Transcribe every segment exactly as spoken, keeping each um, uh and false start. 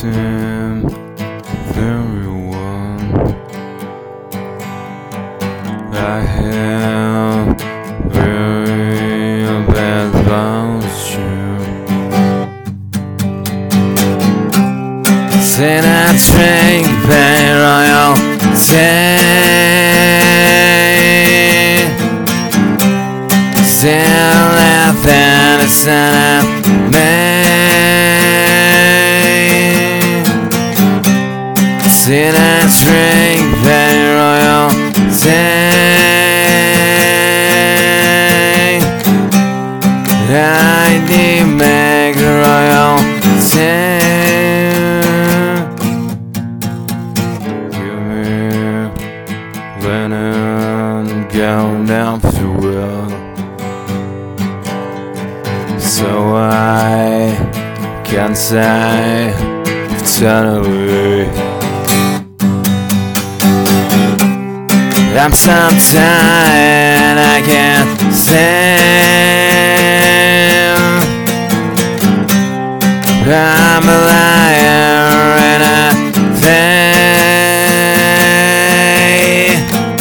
seem very warm. I have very bad about you. Say I drink Bay Royal tea. Still laugh at the sun of me. Say I drink Bay Royal tea. I need make royal tea. Give me linen gown after well, so I can say eternally. I'm so tired I can't stand. I'm a liar and I think.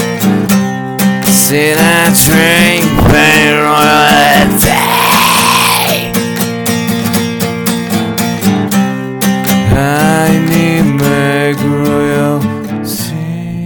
See that drink Bay Royal tea. I need make royal tea.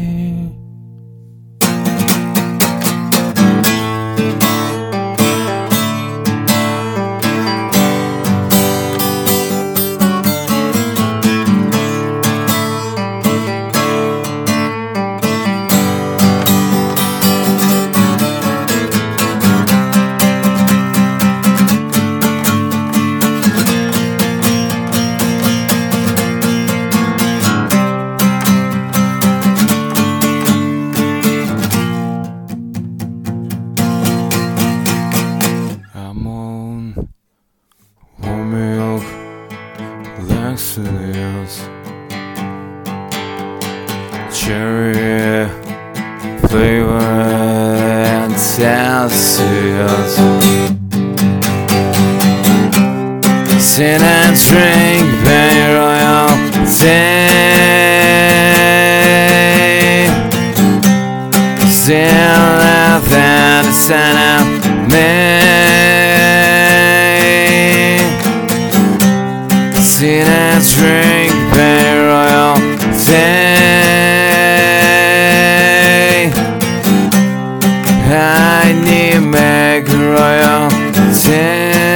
I'm on warm milk, Lexus, cherry flavor and Celsius. Sit and drink Bay Royal tea. Still laugh at the sun of me. See that drink Bay Royal tea. I need make royal tea.